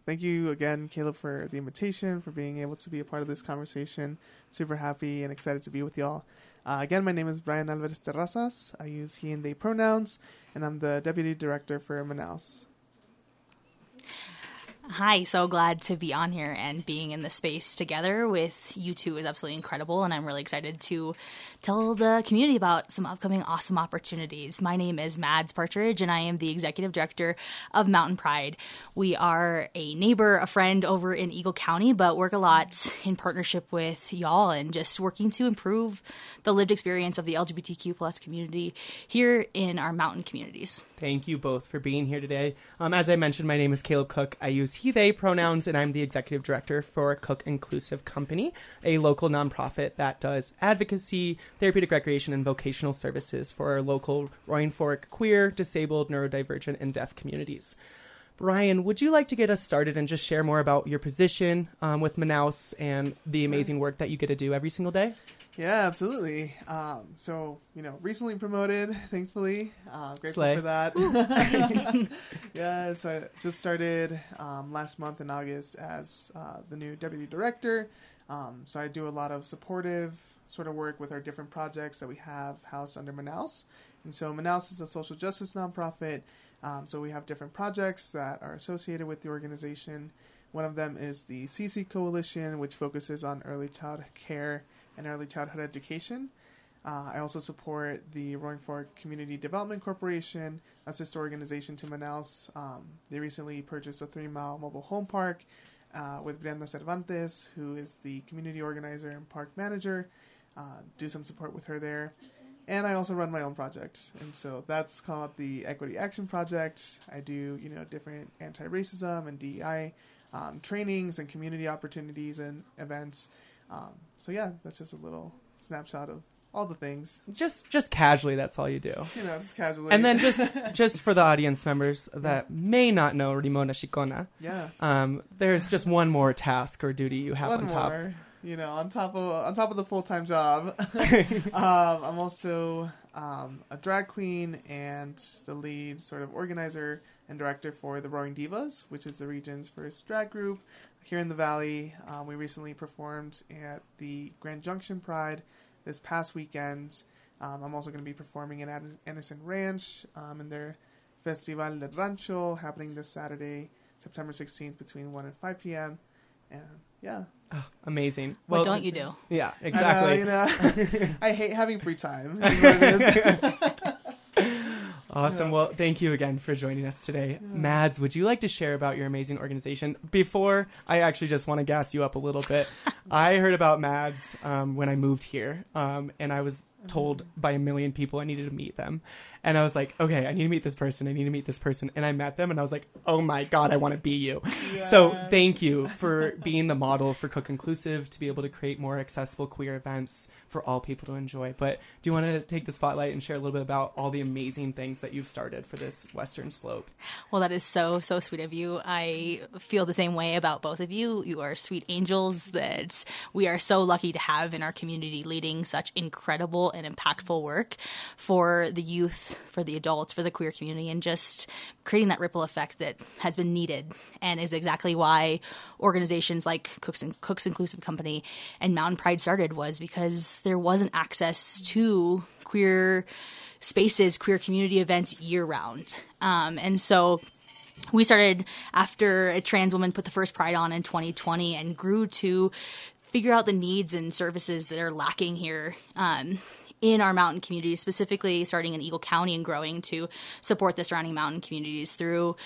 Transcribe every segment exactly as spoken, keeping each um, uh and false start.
thank you again, Caleb, for the invitation, for being able to be a part of this conversation. Super happy and excited to be with y'all. Uh, again, my name is Brian Alvarez Terrazas. I use he and they pronouns, and I'm the Deputy Director for Manaus. Hi, so glad to be on here, and being in the space together with you two is absolutely incredible, and I'm really excited to tell the community about some upcoming awesome opportunities. My name is Mads Partridge, and I am the Executive Director of Mountain Pride. We are a neighbor, a friend over in Eagle County, but work a lot in partnership with y'all and just working to improve the lived experience of the L G B T Q plus community here in our mountain communities. Thank you both for being here today. Um, as I mentioned, my name is Caleb Cook. I use he, they pronouns, and I'm the executive director for Cook Inclusive Company, a local nonprofit that does advocacy, therapeutic recreation, and vocational services for our local Roaring Fork queer, disabled, neurodivergent, and deaf communities. Brian, would you like to get us started and just share more about your position um, with Manaus and the amazing work that you get to do every single day? Yeah, absolutely. Um, so, you know, recently promoted, thankfully. Uh, grateful Slay. for that. Yeah, so I just started um, last month in August as uh, the new Deputy Director. Um, so I do a lot of supportive sort of work with our different projects that we have housed under Manaus. And so Manaus is a social justice nonprofit. Um, so we have different projects that are associated with the organization. One of them is the C C Coalition, which focuses on early childhood care and early childhood education. Uh, I also support the Roaring Fork Community Development Corporation, a sister organization to Manaus. Um, they recently purchased a three-mile mobile home park uh, with Brenda Cervantes, who is the community organizer and park manager. Uh, do some support with her there. And I also run my own project. And so that's called the Equity Action Project. I do, you know, different anti-racism and D E I um, trainings and community opportunities and events. Um, so yeah, that's just a little snapshot of all the things. Just just casually, that's all you do. You know, just casually. And then just just for the audience members that may not know Rimona Chicona, yeah, um, there's just one more task or duty you have one on top. more, you know, on top of on top of the full time job. um, I'm also um, a drag queen and the lead sort of organizer and director for the Roaring Divas, which is the region's first drag group here in the Valley. Um, we recently performed at the Grand Junction Pride this past weekend. Um, I'm also going to be performing at Anderson Ranch um, in their Festival del Rancho happening this Saturday, September sixteenth, between one and five p.m. And yeah. Oh, amazing. What Well, don't you do? Yeah, exactly. I know, you know, I hate having free time. Is what it is. Awesome. Yeah. Well, thank you again for joining us today. Yeah. Mads, would you like to share about your amazing organization? Before, I actually just want to gas you up a little bit. I heard about Mads um, when I moved here, um, and I was told by a million people I needed to meet them. And I was like, okay, I need to meet this person. I need to meet this person. And I met them, and I was like, oh my God, I want to be you. Yes. So thank you for being the model for Cook Inclusive to be able to create more accessible queer events for all people to enjoy. But do you want to take the spotlight and share a little bit about all the amazing things that you've started for this Western Slope? Well, that is so, so sweet of you. I feel the same way about both of you. You are sweet angels that we are so lucky to have in our community, leading such incredible and impactful work for the youth, for the adults, for the queer community, and just creating that ripple effect that has been needed and is exactly why organizations like Cooks, and Cooks Inclusive Company and Mountain Pride started, was because there wasn't access to queer spaces, queer community events year-round. Um, and so we started after a trans woman put the first Pride on in twenty twenty and grew to figure out the needs and services that are lacking here um, in our mountain communities, specifically starting in Eagle County and growing to support the surrounding mountain communities through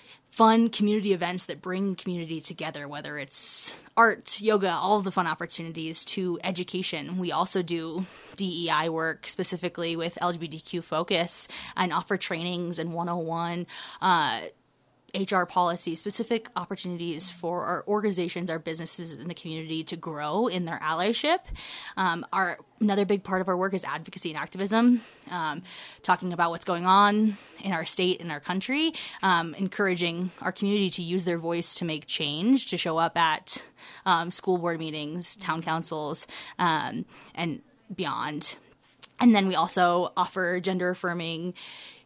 fun community events that bring community together, whether it's art, yoga, all of the fun opportunities, to education. We also do D E I work specifically with L G B T Q focus and offer trainings and one oh one uh, H R policy, specific opportunities for our organizations, our businesses in the community to grow in their allyship. Um, our another big part of our work is advocacy and activism, um, talking about what's going on in our state and our country, um, encouraging our community to use their voice to make change, to show up at um, school board meetings, town councils, um, and beyond. And then we also offer gender affirming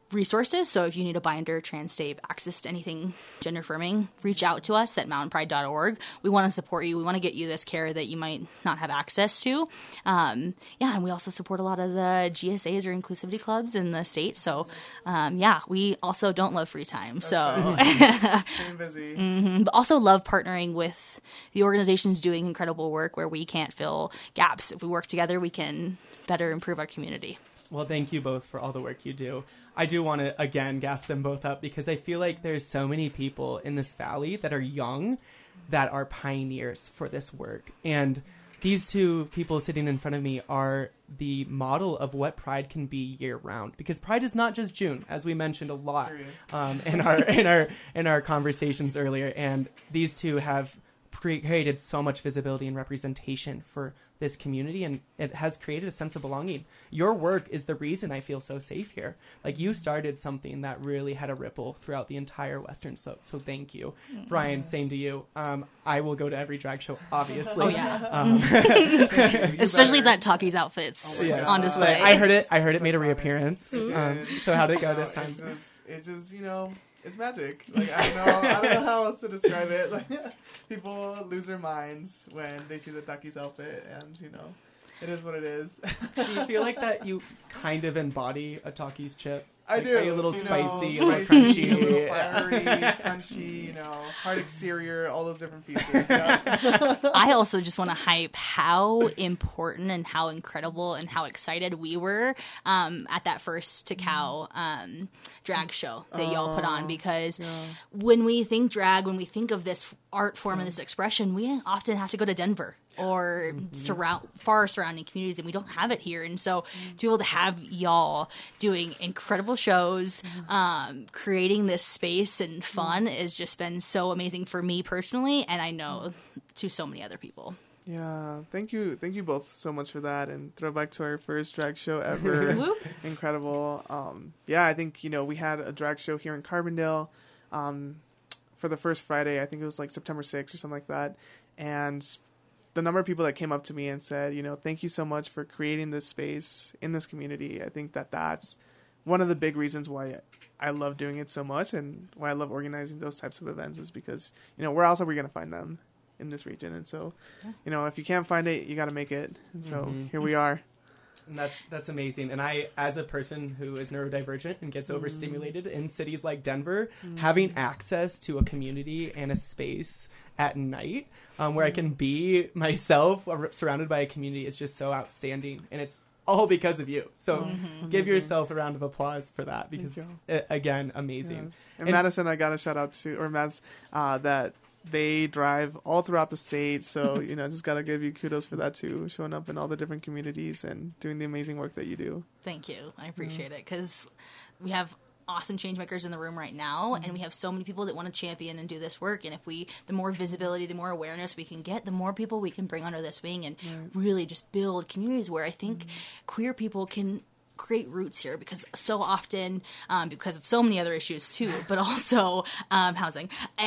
resources. So if you need a binder, trans tape, access to anything gender affirming, reach out to us at mountain pride dot org. We want to support you. We want to get you this care that you might not have access to. Um, yeah, and we also support a lot of the G S As or inclusivity clubs in the state. So um, yeah, we also don't love free time. That's so staying busy. Mm-hmm. But also love partnering with the organizations doing incredible work where we can't fill gaps. If we work together, we can better improve our community. Well, thank you both for all the work you do. I do want to, again, gas them both up because I feel like there's so many people in this valley that are young that are pioneers for this work. And these two people sitting in front of me are the model of what Pride can be year round, because Pride is not just June, as we mentioned a lot um, in our in our in our conversations earlier. And these two have pre- created so much visibility and representation for this community, and it has created a sense of belonging. Your work is the reason I feel so safe here. Like, you started something that really had a ripple throughout the entire Western, so so thank you. Mm-hmm. Brian, same to you. Um, I will go to every drag show, obviously. Oh, yeah. Um, Especially if that Talkies outfit's oh on display. I heard it. I heard it made a reappearance. Um, so how did it go this time? It just, it just, you know, it's magic. Like, I don't know, I don't know how else to describe it. Like, people lose their minds when they see the Ducky's outfit, and you know, it is what it is. Do you feel like that you kind of embody a Talkies chip? I like, do. Are you a little you spicy, know, a little spicy, crunchy? a little fiery, crunchy, you know, hard exterior, all those different pieces. Yeah. I also just want to hype how important and how incredible and how excited we were um, at that first Takao um, drag show that uh, y'all put on, because yeah. when we think drag, when we think of this art form and this expression, we often have to go to Denver or mm-hmm. surround far surrounding communities, and we don't have it here. And so mm-hmm. to be able to have y'all doing incredible shows, mm-hmm. um, creating this space and fun mm-hmm. has just been so amazing for me personally, and I know to so many other people. Yeah, thank you, thank you both so much for that, and throwback to our first drag show ever. Incredible. Um, yeah, I think, you know, we had a drag show here in Carbondale um, for the first Friday. I think it was like September sixth or something like that, and the number of people that came up to me and said, you know, thank you so much for creating this space in this community. I think that that's one of the big reasons why I love doing it so much, and why I love organizing those types of events, is because, you know, where else are we going to find them in this region? And so, you know, if you can't find it, you got to make it. And so mm-hmm. here we are. And that's that's amazing. And I, as a person who is neurodivergent and gets overstimulated mm. in cities like Denver, mm. having access to a community and a space at night um, where I can be myself surrounded by a community is just so outstanding. And it's all because of you. So mm-hmm. give yourself a round of applause for that, because, it, again, amazing. Yes. And, and Madison, I got to shout out to, or Mads, uh, that they drive all throughout the state. So, you know, just got to give you kudos for that too, showing up in all the different communities and doing the amazing work that you do. Thank you. I appreciate mm. it, because we have awesome change makers in the room right now, mm. and we have so many people that want to champion and do this work. And if we, the more visibility, the more awareness we can get, the more people we can bring under this wing and right. really just build communities where I think mm. queer people can create roots here, because so often, um, because of so many other issues too, but also um, housing,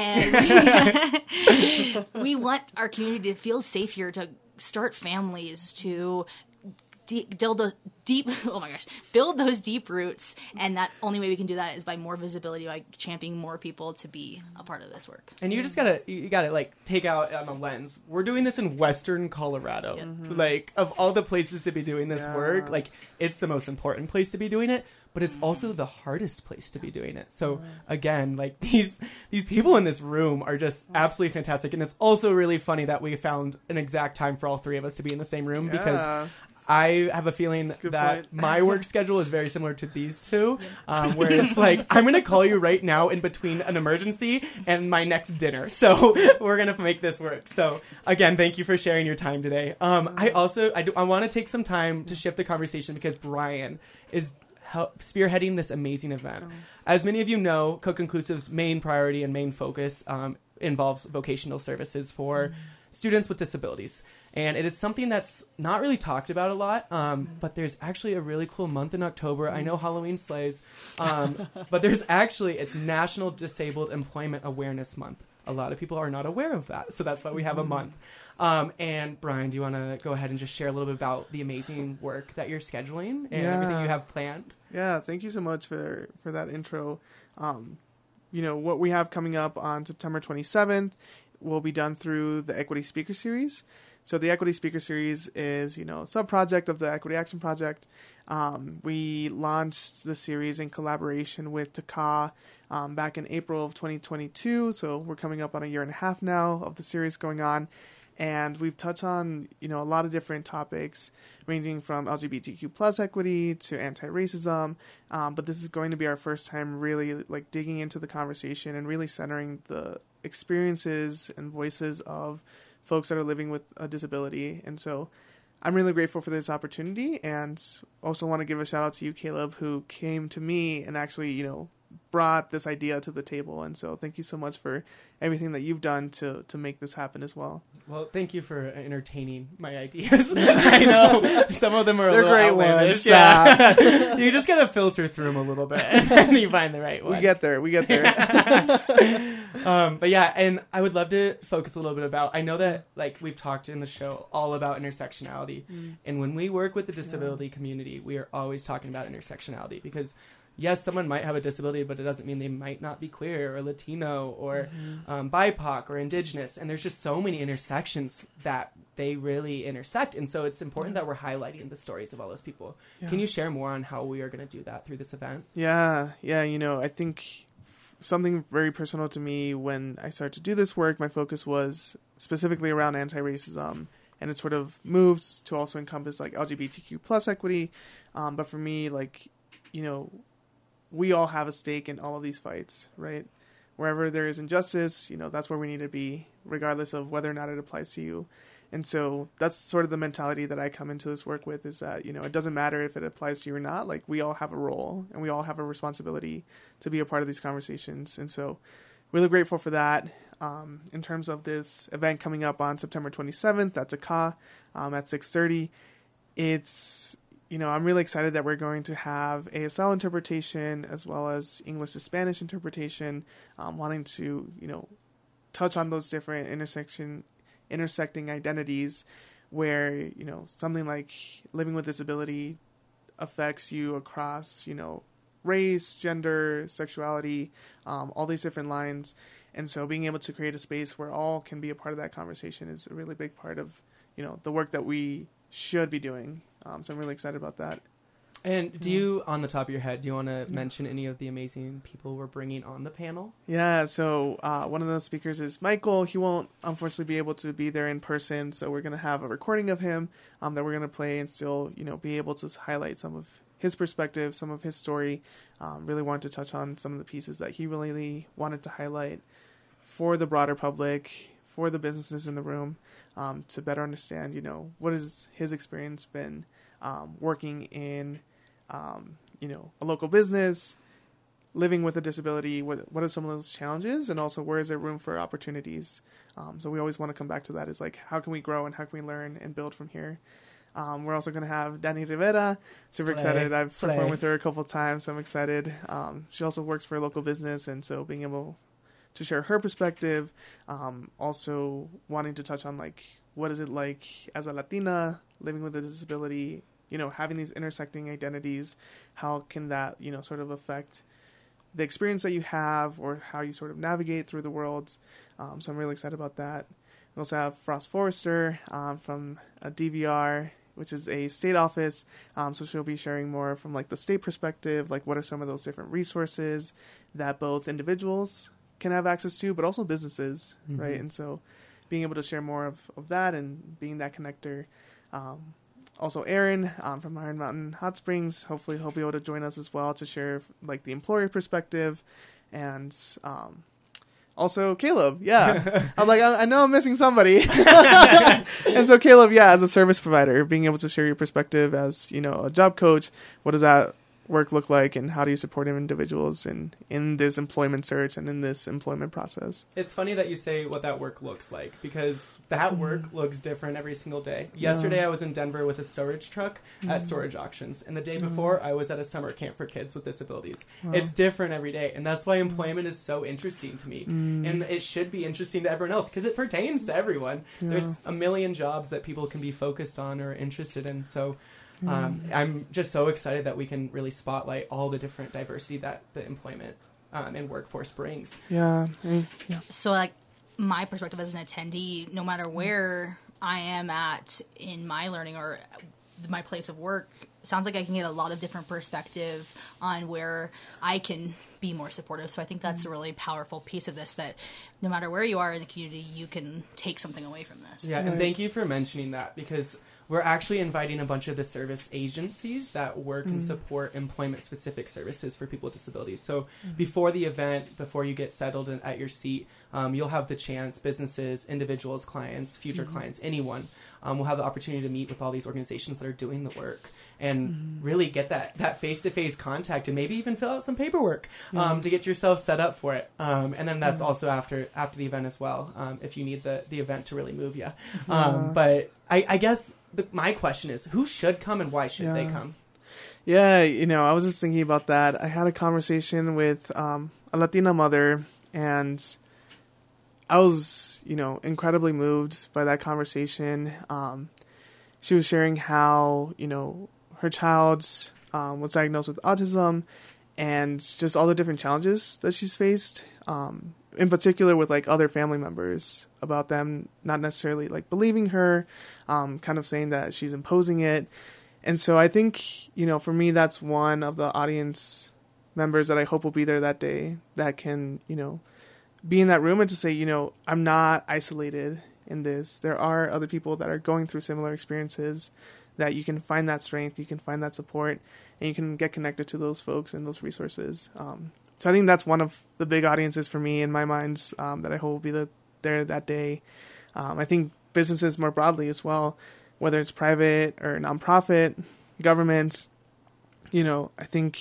and we, we want our community to feel safe here, to start families, to de- build those deep, oh my gosh, build those deep roots, and that only way we can do that is by more visibility, by championing more people to be a part of this work. And you just gotta, you gotta like take out um, a lens. We're doing this in Western Colorado. Yep. Mm-hmm. Like, of all the places to be doing this yeah. work, like, it's the most important place to be doing it, but it's also the hardest place to be doing it. So again, like, these these people in this room are just absolutely fantastic, and it's also really funny that we found an exact time for all three of us to be in the same room, yeah. because I have a feeling Good that point. my work schedule is very similar to these two, um, where it's like, I'm going to call you right now in between an emergency and my next dinner. So we're going to make this work. So again, thank you for sharing your time today. Um, I also, I, do, I want to take some time to shift the conversation, because Brian is help, spearheading this amazing event. As many of you know, Cook Inclusive's main priority and main focus um, involves vocational services for mm. students with disabilities. And it is something that's not really talked about a lot, um, but there's actually a really cool month in October. I know Halloween slays, um, but there's actually, it's National Disabled Employment Awareness Month. A lot of people are not aware of that, so that's why we have a month. Um, and Brian, do you want to go ahead and just share a little bit about the amazing work that you're scheduling and yeah. everything you have planned? Yeah, thank you so much for, for that intro. Um, you know, what we have coming up on September twenty-seventh will be done through the Equity Speaker Series. So the Equity Speaker Series is, you know, a sub-project of the Equity Action Project. Um, we launched the series in collaboration with T A C A um, back in April of twenty twenty-two. So we're coming up on a year and a half now of the series going on. And we've touched on, you know, a lot of different topics ranging from L G B T Q plus equity to anti-racism. Um, but this is going to be our first time really like digging into the conversation and really centering the experiences and voices of folks that are living with a disability. And so I'm really grateful for this opportunity, and also want to give a shout out to you, Caleb, who came to me and actually, you know, brought this idea to the table. And so thank you so much for everything that you've done to to make this happen as well. Well, thank you for entertaining my ideas. I know some of them are a They're little great outlandish. ones. Yeah. You just gotta filter through them a little bit and you find the right one. We get there. We get there. um, but yeah, and I would love to focus a little bit about, I know that like we've talked in the show all about intersectionality. Mm. And when we work with the disability yeah. community, we are always talking about intersectionality, because yes, someone might have a disability, but it doesn't mean they might not be queer or Latino or mm-hmm. um, B I P O C or Indigenous. And there's just so many intersections that they really intersect. And so it's important that we're highlighting the stories of all those people. Yeah. Can you share more on how we are going to do that through this event? Yeah, yeah. You know, I think something very personal to me when I started to do this work, my focus was specifically around anti-racism. And it sort of moved to also encompass like L G B T Q plus equity. Um, but for me, like, you know, we all have a stake in all of these fights, right? Wherever there is injustice, you know, that's where we need to be, regardless of whether or not it applies to you. And so that's sort of the mentality that I come into this work with, is that, you know, it doesn't matter if it applies to you or not. Like, we all have a role and we all have a responsibility to be a part of these conversations. And so really grateful for that. Um, in terms of this event coming up on September twenty-seventh at T A C A um, at six thirty, it's... You know, I'm really excited that we're going to have A S L interpretation as well as English to Spanish interpretation, um, wanting to, you know, touch on those different intersection, intersecting identities where, you know, something like living with disability affects you across, you know, race, gender, sexuality, um, all these different lines. And so being able to create a space where all can be a part of that conversation is a really big part of, you know, the work that we should be doing. Um, so I'm really excited about that. And do you, on the top of your head, do you want to mention any of the amazing people we're bringing on the panel? Yeah, so uh, one of the speakers is Michael. He won't, unfortunately, be able to be there in person, so we're going to have a recording of him um, that we're going to play and still, you know, be able to highlight some of his perspective, some of his story. Um, really wanted to touch on some of the pieces that he really wanted to highlight for the broader public, for the businesses in the room, um, to better understand, you know, what has his experience been um, working in, um, you know, a local business, living with a disability. What what are some of those challenges, and also where is there room for opportunities? Um, so we always want to come back to that. Is like, how can we grow and how can we learn and build from here? Um, we're also going to have Dani Rivera. Super Slay. excited. I've Slay. performed with her a couple of times, so I'm excited. Um, she also works for a local business, and so being able to share her perspective, um, also wanting to touch on like, what is it like as a Latina living with a disability, you know, having these intersecting identities, how can that, you know, sort of affect the experience that you have or how you sort of navigate through the world. Um, so I'm really excited about that. We also have Frost Forrester um, from a D V R, which is a state office. Um, so she'll be sharing more from like the state perspective, like what are some of those different resources that both individuals can have access to, but also businesses, mm-hmm. right? And so being able to share more of, of that and being that connector. Um, also Aaron um, from Iron Mountain Hot Springs, hopefully he'll be able to join us as well to share like the employer perspective. And um, also Caleb, yeah. I was like, I, I know I'm missing somebody. And so Caleb, yeah, as a service provider, being able to share your perspective as, you know, a job coach, what does that work look like, and how do you support individuals in in this employment search and in this employment process? It's funny that you say what that work looks like, because that work mm. looks different every single day. Yesterday yeah. I was in Denver with a storage truck mm. at storage auctions, and the day before mm. I was at a summer camp for kids with disabilities. Wow. It's different every day, and that's why employment is so interesting to me, mm. and it should be interesting to everyone else because it pertains to everyone. Yeah. There's a million jobs that people can be focused on or interested in, so Um, I'm just so excited that we can really spotlight all the different diversity that the employment um, and workforce brings. Yeah. Mm, yeah. So, like, my perspective as an attendee, no matter where I am at in my learning or my place of work, sounds like I can get a lot of different perspective on where I can be more supportive. So I think that's a really powerful piece of this, that no matter where you are in the community, you can take something away from this. Yeah, and thank you for mentioning that, because we're actually inviting a bunch of the service agencies that work and support employment-specific services for people with disabilities. So before the event, before you get settled in, at your seat, um, you'll have the chance, businesses, individuals, clients, future mm-hmm. clients, anyone, um, will have the opportunity to meet with all these organizations that are doing the work and mm-hmm. really get that, that face-to-face contact, and maybe even fill out some paperwork um, mm-hmm. to get yourself set up for it. Um, and then that's mm-hmm. also after after the event as well, um, if you need the, the event to really move you. Um, yeah. But I, I guess the, my question is, who should come and why should yeah. they come? Yeah, you know, I was just thinking about that. I had a conversation with um, a Latina mother, and I was, you know, incredibly moved by that conversation. Um, she was sharing how, you know, her child um, was diagnosed with autism, and just all the different challenges that she's faced, um, in particular with, like, other family members, about them not necessarily, like, believing her, um, kind of saying that she's imposing it. And so I think, you know, for me, that's one of the audience members that I hope will be there that day, that can, you know, be in that room and to say, you know, I'm not isolated in this. There are other people that are going through similar experiences, that you can find that strength, you can find that support, and you can get connected to those folks and those resources. Um, so I think that's one of the big audiences for me in my minds, um, that I hope will be the, there that day. Um, I think businesses more broadly as well, whether it's private or nonprofit, government, you know, I think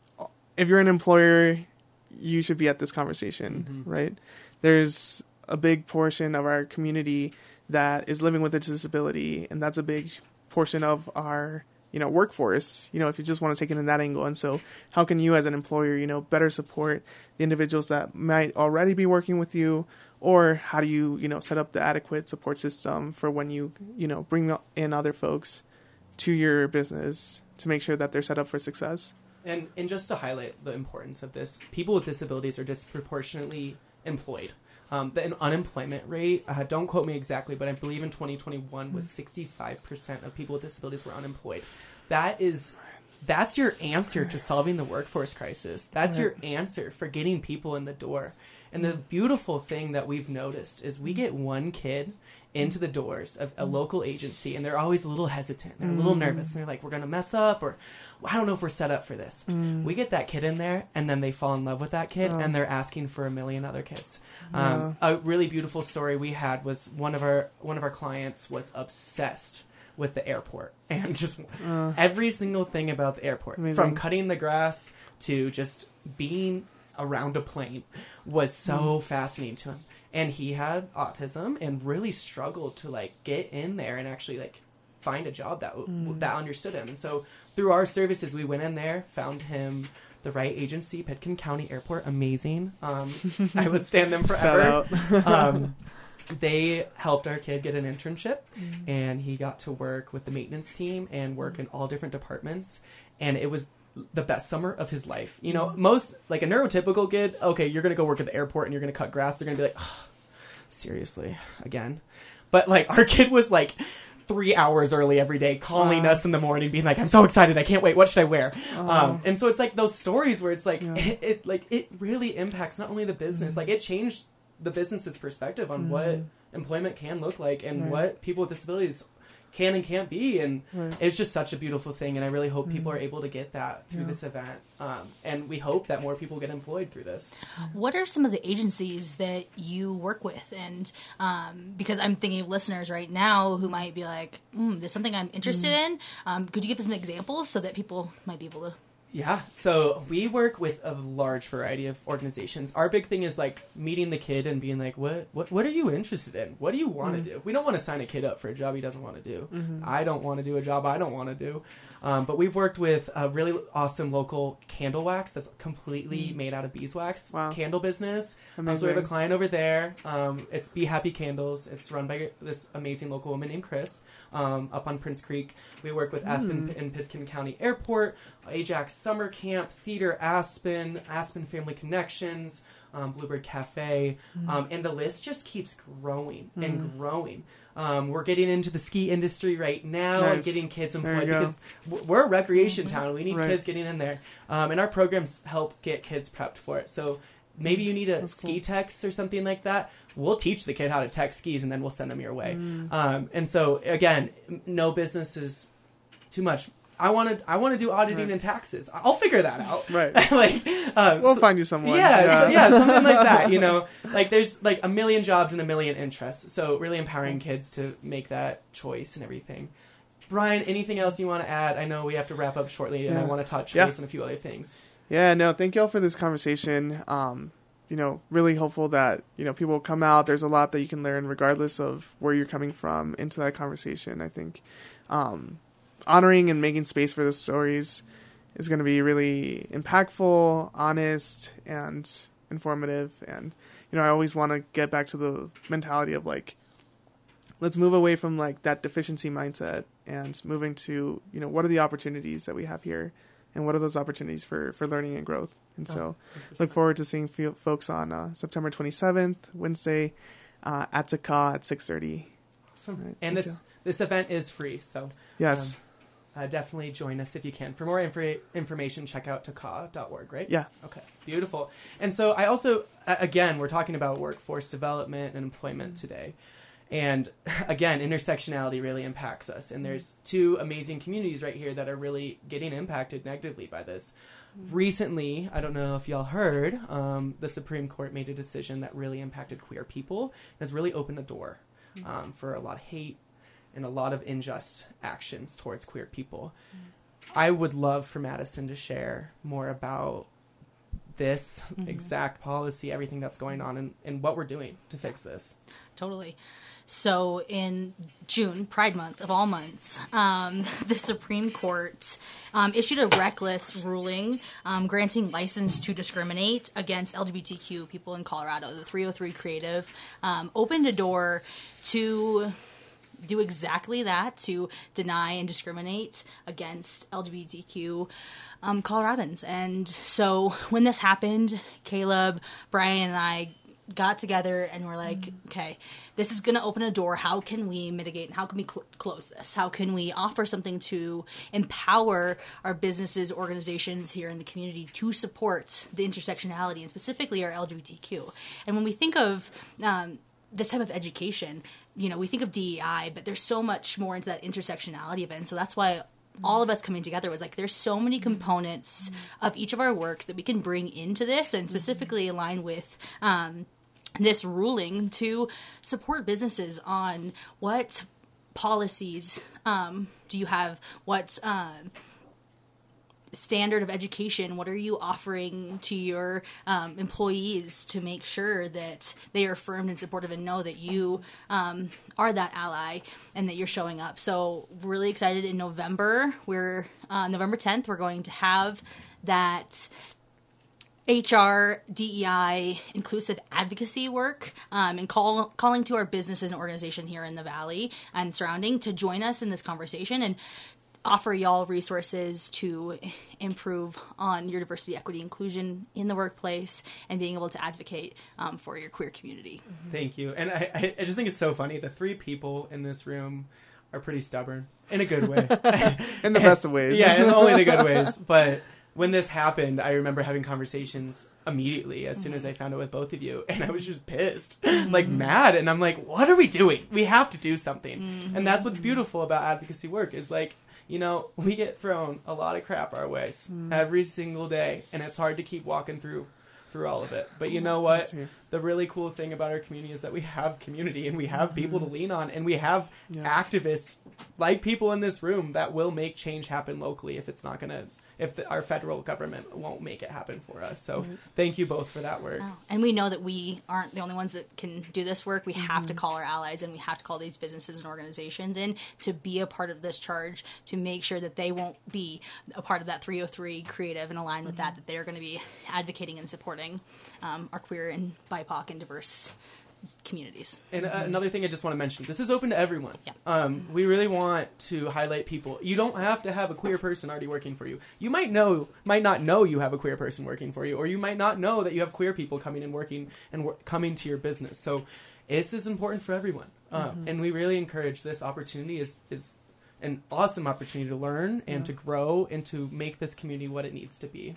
if you're an employer, you should be at this conversation, mm-hmm. right? There's a big portion of our community that is living with a disability, and that's a big portion of our, you know, workforce, you know, if you just want to take it in that angle. And so how can you as an employer, you know, better support the individuals that might already be working with you, or how do you, you know, set up the adequate support system for when you, you know, bring in other folks to your business to make sure that they're set up for success? And and just to highlight the importance of this, people with disabilities are disproportionately employed. Um, the unemployment rate, uh, don't quote me exactly, but I believe in twenty twenty-one was sixty-five percent of people with disabilities were unemployed. That is, that's your answer to solving the workforce crisis. That's your answer for getting people in the door. And the beautiful thing that we've noticed is we get one kid into the doors of a local agency, and they're always a little hesitant. They're a little nervous. And they're like, we're going to mess up, or I don't know if we're set up for this. Mm. We get that kid in there, and then they fall in love with that kid, oh. and they're asking for a million other kids. Um, yeah. A really beautiful story we had was one of our one of our clients was obsessed with the airport, and just uh, every single thing about the airport, amazing. From cutting the grass to just being around a plane, was so mm. fascinating to him. And he had autism and really struggled to, like, get in there and actually, like, find a job that mm. that understood him. And so through our services, we went in there, found him the right agency, Pitkin County Airport, amazing. Um, I would stand them forever. Shout out. um, they helped our kid get an internship, mm. and he got to work with the maintenance team and work in all different departments. And it was the best summer of his life. You know, most, like, a neurotypical kid, okay, you're going to go work at the airport and you're going to cut grass. They're going to be like, oh, seriously, again? But, like, our kid was, like, three hours early every day, calling wow. us in the morning, being like, I'm so excited, I can't wait, what should I wear? Oh. Um, and so it's, like, those stories where it's, like, yeah. it, it, like, it really impacts not only the business, mm. like, it changed the business's perspective on mm. what employment can look like and right. what people with disabilities can and can't be, and right. it's just such a beautiful thing, and I really hope mm. people are able to get that through yeah. this event, um, and we hope that more people get employed through this. What are some of the agencies that you work with? And um, because I'm thinking of listeners right now who might be like, mm, there's something I'm interested mm. in, um, could you give us some examples so that people might be able to Yeah, so we work with a large variety of organizations. Our big thing is like meeting the kid and being like, what what, what are you interested in? What do you want to mm-hmm. do? We don't want to sign a kid up for a job he doesn't want to do. Mm-hmm. I don't want to do a job I don't want to do. Um, but we've worked with a really awesome local candle wax that's completely mm. made out of beeswax. Wow. Candle business. Um, so we have a client over there. Um, it's Be Happy Candles. It's run by this amazing local woman named Chris um, up on Prince Creek. We work with Aspen mm. and Pitkin County Airport, Ajax Summer Camp, Theater Aspen, Aspen Family Connections, um, Bluebird Cafe, mm. um, and the list just keeps growing mm. and growing. Um, we're getting into the ski industry right now nice. and getting kids employed because we're a recreation mm-hmm. town. We need right. kids getting in there. Um, and our programs help get kids prepped for it. So maybe you need a That's ski cool. tex or something like that. We'll teach the kid how to tech skis and then we'll send them your way. Mm. Um, and so, again, no business is too much. I want to. I want to do auditing right. and taxes. I'll figure that out. Right. like um, we'll so, find you someone. Yeah, yeah. So, yeah, something like that. You know, like there's like a million jobs and a million interests. So really empowering kids to make that choice and everything. Brian, anything else you want to add? I know we have to wrap up shortly, and yeah. I want to touch base yeah. on a few other things. Yeah. No. Thank y'all for this conversation. Um, you know, really hopeful that you know people come out. There's a lot that you can learn, regardless of where you're coming from, into that conversation. I think. Um, honoring and making space for those stories is going to be really impactful, honest, and informative. And, you know, I always want to get back to the mentality of, like, let's move away from, like, that deficiency mindset and moving to, you know, what are the opportunities that we have here and what are those opportunities for, for learning and growth. And so oh, look forward to seeing f- folks on uh, September twenty-seventh, Wednesday, uh, at Taka at six thirty. Awesome. Right, and this, you. this event is free, so... Yes. Um, Uh, definitely join us if you can. For more inf- information, check out taka dot org, right? Yeah. Okay, beautiful. And so I also, uh, again, we're talking about workforce development and employment today. And again, intersectionality really impacts us. And there's two amazing communities right here that are really getting impacted negatively by this. Mm-hmm. Recently, I don't know if y'all heard, um, the Supreme Court made a decision that really impacted queer people and has really opened the door um, mm-hmm. for a lot of hate and a lot of unjust actions towards queer people. Mm. I would love for Madison to share more about this mm-hmm. exact policy, everything that's going on, and, and what we're doing to fix this. Totally. So in June, Pride Month of all months, um, the Supreme Court um, issued a reckless ruling um, granting license to discriminate against L G B T Q people in Colorado. The three oh three Creative um, opened a door to do exactly that, to deny and discriminate against L G B T Q um, Coloradans. And so when this happened, Caleb, Brian, and I got together and we're like, mm-hmm. okay, this is going to open a door. How can we mitigate? How can we cl- close this? How can we offer something to empower our businesses, organizations here in the community to support the intersectionality and specifically our L G B T Q? And when we think of um, this type of education, you know, we think of D E I, but there's so much more into that intersectionality of it. And so that's why all of us coming together was like, there's so many components of each of our work that we can bring into this and specifically align with um, this ruling to support businesses on what policies um, do you have, what um, standard of education, what are you offering to your um, employees to make sure that they are affirmed and supportive and know that you um, are that ally and that you're showing up. So really excited. In November, we're uh, November tenth, we're going to have that H R, D E I, inclusive advocacy work, um, and call, calling to our businesses and organization here in the Valley and surrounding to join us in this conversation and offer y'all resources to improve on your diversity, equity, inclusion in the workplace and being able to advocate um, for your queer community. Thank you. And I, I just think it's so funny. The three people in this room are pretty stubborn in a good way. In the best of ways. Yeah, in only the good ways. But when this happened, I remember having conversations immediately as soon as I found out with both of you. And I was just pissed, mm-hmm. like mad. And I'm like, what are we doing? We have to do something. Mm-hmm. And that's what's beautiful about advocacy work is like, you know, we get thrown a lot of crap our ways mm. every single day, and it's hard to keep walking through through all of it. But you know what? The really cool thing about our community is that we have community, and we have mm-hmm. people to lean on, and we have yeah. activists like people in this room that will make change happen locally if it's not going to if the, our federal government won't make it happen for us. So Mm-hmm. thank you both for that work. Oh, and we know that we aren't the only ones that can do this work. We have Mm-hmm. to call our allies, and we have to call these businesses and organizations in to be a part of this charge, to make sure that they won't be a part of that three oh three creative and align with Mm-hmm. that, that they're going to be advocating and supporting um, our queer and B I P O C and diverse communities. And uh, another thing I just want to mention, this is open to everyone. Yeah. Um, we really want to highlight people. You don't have to have a queer person already working for you. You might know, might not know you have a queer person working for you, or you might not know that you have queer people coming and working and wor- coming to your business. So this is important for everyone. Uh, Mm-hmm. And we really encourage this opportunity is, is an awesome opportunity to learn and Yeah. to grow and to make this community what it needs to be.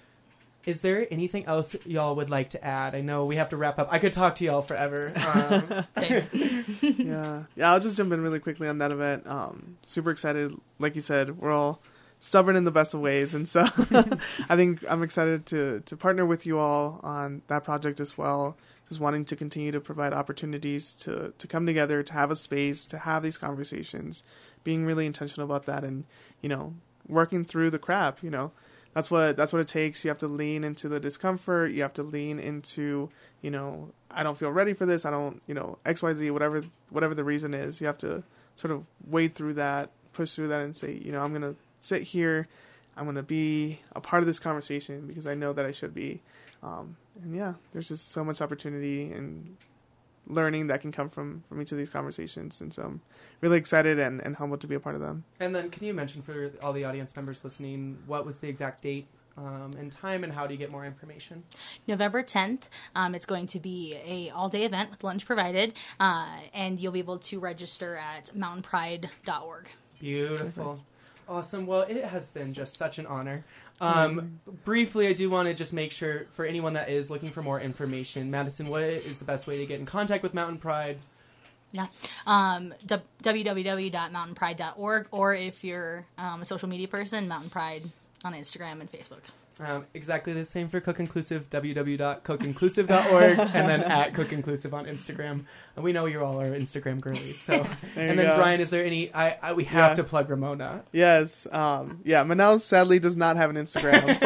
Is there anything else y'all would like to add? I know we have to wrap up. I could talk to y'all forever. Um, Same. yeah, yeah. I'll just jump in really quickly on that event. Um, super excited. Like you said, we're all stubborn in the best of ways, and so I think I'm excited to to partner with you all on that project as well. Just wanting to continue to provide opportunities to to come together, to have a space, to have these conversations, being really intentional about that, and you know, working through the crap. You know, that's what that's what it takes. You have to lean into the discomfort. You have to lean into, you know, I don't feel ready for this. I don't, you know, X, Y, Z, whatever whatever the reason is. You have to sort of wade through that, push through that, and say, you know, I'm gonna sit here. I'm gonna be a part of this conversation because I know that I should be. Um, and yeah, there's just so much opportunity and learning that can come from, from each of these conversations. And so I'm really excited and, and humbled to be a part of them. And then can you mention for all the audience members listening, what was the exact date um, and time, and how do you get more information? November tenth, um, it's going to be a all-day event with lunch provided, uh, and you'll be able to register at mountain pride dot org. Beautiful. Perfect. Awesome. Well, it has been just such an honor. Um, briefly, I do want to just make sure for anyone that is looking for more information, Madison, what is the best way to get in contact with Mountain Pride? Yeah. Um, w w w dot mountain pride dot org, or if you're um, a social media person, Mountain Pride on Instagram and Facebook. Um, exactly the same for Cook Inclusive, w w w dot cook inclusive dot org, and then at Cook Inclusive on Instagram. And we know you all are Instagram girlies. So, There and you then go. Brian, is there any? I, I we have Yeah. to plug Ramona. Yes. Um, yeah, Manaus sadly does not have an Instagram,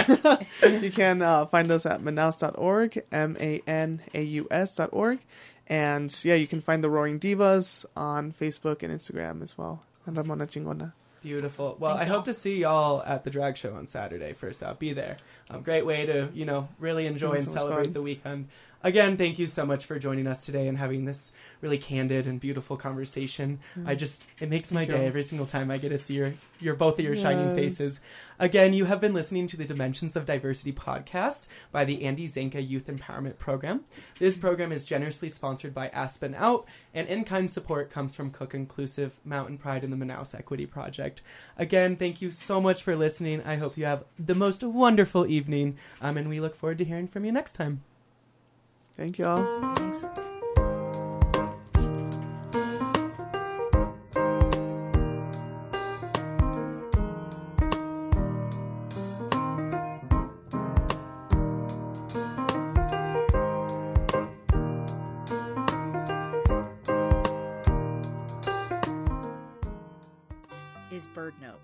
but you can uh, find us at manaus dot org, M A N A U S dot org. And yeah, you can find the Roaring Divas on Facebook and Instagram as well. And Ramona Chingona. Beautiful. Well, Thanks, I y'all. hope to see y'all at the drag show on Saturday. First out, be there. Um, great way to, you know, really enjoy It was and so much celebrate fun. the weekend. Again, thank you so much for joining us today and having this really candid and beautiful conversation. I just, it makes my Thank you. day every single time I get to see your, your both of your shining Yes. faces. Again, you have been listening to the Dimensions of Diversity podcast by the Andy Zanka Youth Empowerment Program. This program is generously sponsored by Aspen Out, and in-kind support comes from Cook Inclusive, Mountain Pride, and the Manaus Equity Project. Again, thank you so much for listening. I hope you have the most wonderful evening, um, and we look forward to hearing from you next time. Thank you all. Thanks. Is BirdNote.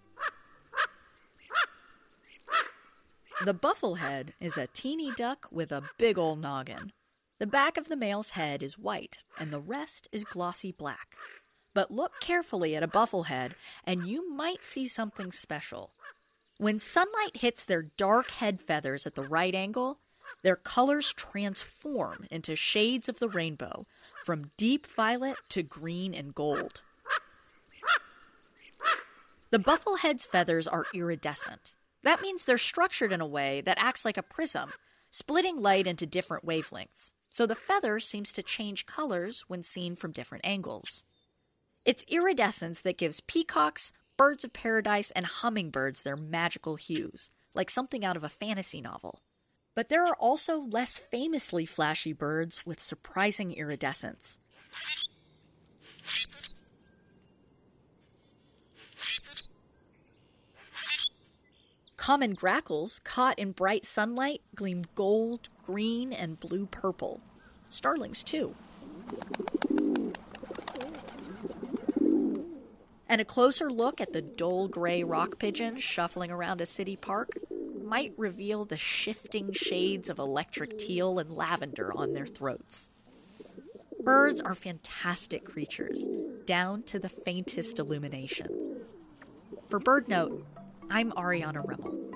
The bufflehead is a teeny duck with a big ol' noggin. The back of the male's head is white, and the rest is glossy black. But look carefully at a bufflehead, and you might see something special. When sunlight hits their dark head feathers at the right angle, their colors transform into shades of the rainbow, from deep violet to green and gold. The bufflehead's feathers are iridescent. That means they're structured in a way that acts like a prism, splitting light into different wavelengths, so the feather seems to change colors when seen from different angles. It's iridescence that gives peacocks, birds of paradise, and hummingbirds their magical hues, like something out of a fantasy novel. But there are also less famously flashy birds with surprising iridescence. Common grackles, caught in bright sunlight, gleam gold, green, and blue-purple. Starlings, too. And a closer look at the dull gray rock pigeons shuffling around a city park might reveal the shifting shades of electric teal and lavender on their throats. Birds are fantastic creatures, down to the faintest illumination. For BirdNote, I'm Ariana Remmel.